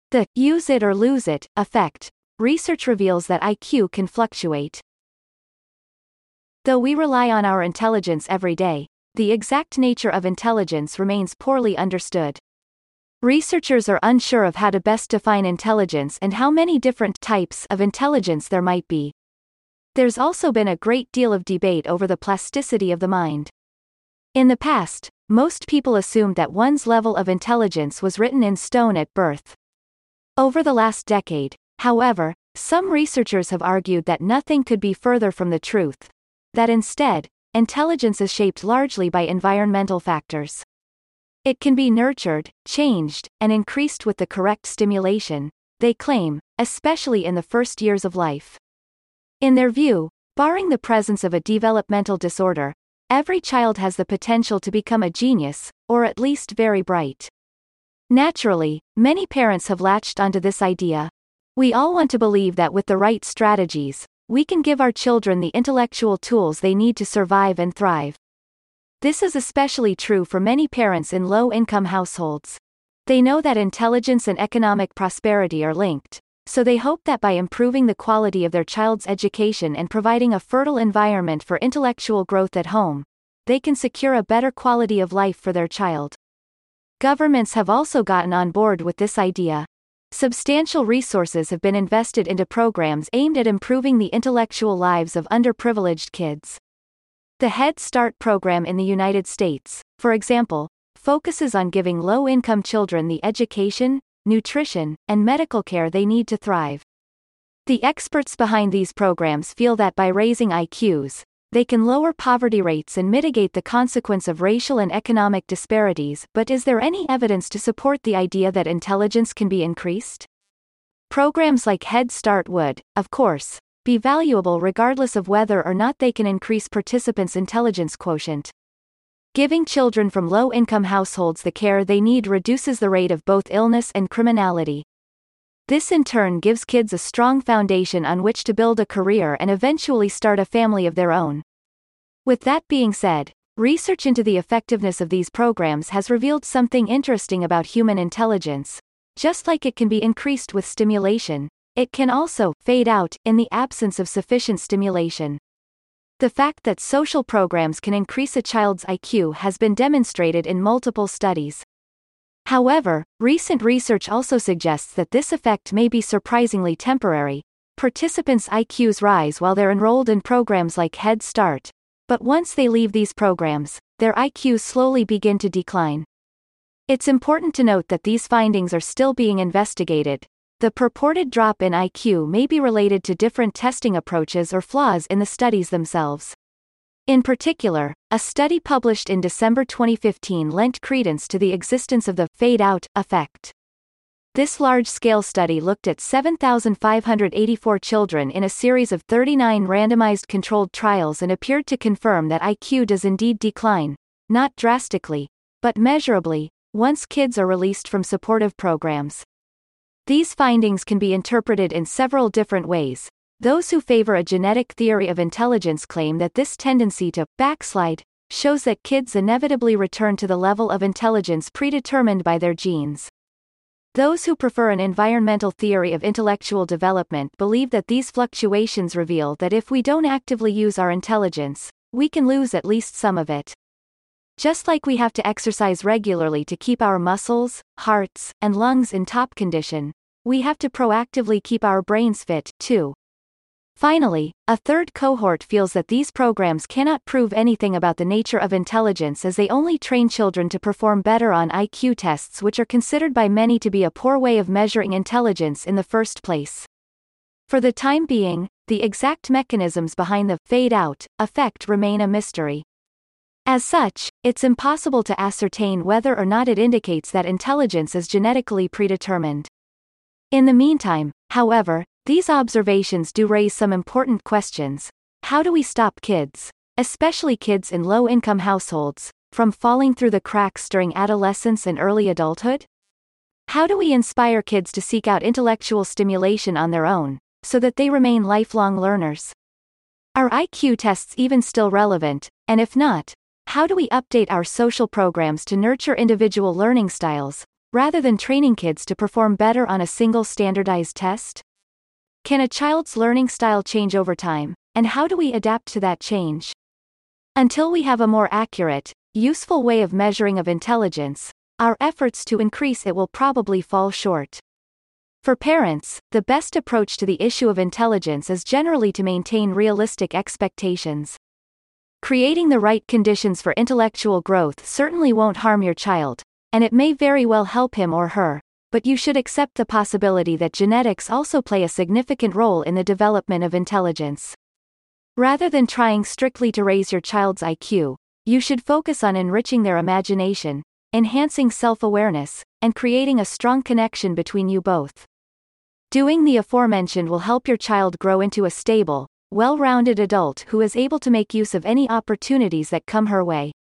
The use it or lose it effect. Research reveals that IQ can fluctuate. Though we rely on our intelligence every day, the exact nature of intelligence remains poorly understood. Researchers are unsure of how to best define intelligence and how many different types of intelligence there might be. There's also been a great deal of debate over the plasticity of the mind. In the past, most people assumed that one's level of intelligence was written in stone at birth. Over the last decade, however, some researchers have argued that nothing could be further from the truth. That instead, intelligence is shaped largely by environmental factors. It can be nurtured, changed, and increased with the correct stimulation, they claim, especially in the first years of life. In their view, barring the presence of a developmental disorder, every child has the potential to become a genius, or at least very bright. Naturally, many parents have latched onto this idea. We all want to believe that with the right strategies, we can give our children the intellectual tools they need to survive and thrive. This is especially true for many parents in low-income households. They know that intelligence and economic prosperity are linked, so they hope that by improving the quality of their child's education and providing a fertile environment for intellectual growth at home, they can secure a better quality of life for their child. Governments have also gotten on board with this idea. Substantial resources have been invested into programs aimed at improving the intellectual lives of underprivileged kids. The Head Start program in the United States, for example, focuses on giving low-income children the education, nutrition, and medical care they need to thrive. The experts behind these programs feel that by raising IQs, they can lower poverty rates and mitigate the consequence of racial and economic disparities. But is there any evidence to support the idea that intelligence can be increased? Programs like Head Start would, of course, be valuable regardless of whether or not they can increase participants' intelligence quotient. Giving children from low-income households the care they need reduces the rate of both illness and criminality. This in turn gives kids a strong foundation on which to build a career and eventually start a family of their own. With that being said, research into the effectiveness of these programs has revealed something interesting about human intelligence. Just like it can be increased with stimulation, it can also fade out in the absence of sufficient stimulation. The fact that social programs can increase a child's IQ has been demonstrated in multiple studies. However, recent research also suggests that this effect may be surprisingly temporary. Participants' IQs rise while they're enrolled in programs like Head Start, but once they leave these programs, their IQs slowly begin to decline. It's important to note that these findings are still being investigated. The purported drop in IQ may be related to different testing approaches or flaws in the studies themselves. In particular, a study published in December 2015 lent credence to the existence of the fade-out effect. This large-scale study looked at 7,584 children in a series of 39 randomized controlled trials and appeared to confirm that IQ does indeed decline, not drastically, but measurably, once kids are released from supportive programs. These findings can be interpreted in several different ways. Those who favor a genetic theory of intelligence claim that this tendency to backslide shows that kids inevitably return to the level of intelligence predetermined by their genes. Those who prefer an environmental theory of intellectual development believe that these fluctuations reveal that if we don't actively use our intelligence, we can lose at least some of it. Just like we have to exercise regularly to keep our muscles, hearts, and lungs in top condition, we have to proactively keep our brains fit, too. Finally, a third cohort feels that these programs cannot prove anything about the nature of intelligence as they only train children to perform better on IQ tests, which are considered by many to be a poor way of measuring intelligence in the first place. For the time being, the exact mechanisms behind the fade-out effect remain a mystery. As such, it's impossible to ascertain whether or not it indicates that intelligence is genetically predetermined. In the meantime, however, these observations do raise some important questions. How do we stop kids, especially kids in low-income households, from falling through the cracks during adolescence and early adulthood? How do we inspire kids to seek out intellectual stimulation on their own, so that they remain lifelong learners? Are IQ tests even still relevant, and if not, how do we update our social programs to nurture individual learning styles, rather than training kids to perform better on a single standardized test? Can a child's learning style change over time, and how do we adapt to that change? Until we have a more accurate, useful way of measuring of intelligence, our efforts to increase it will probably fall short. For parents, the best approach to the issue of intelligence is generally to maintain realistic expectations. Creating the right conditions for intellectual growth certainly won't harm your child, and it may very well help him or her, but you should accept the possibility that genetics also play a significant role in the development of intelligence. Rather than trying strictly to raise your child's IQ, you should focus on enriching their imagination, enhancing self-awareness, and creating a strong connection between you both. Doing the aforementioned will help your child grow into a stable, well-rounded adult who is able to make use of any opportunities that come her way.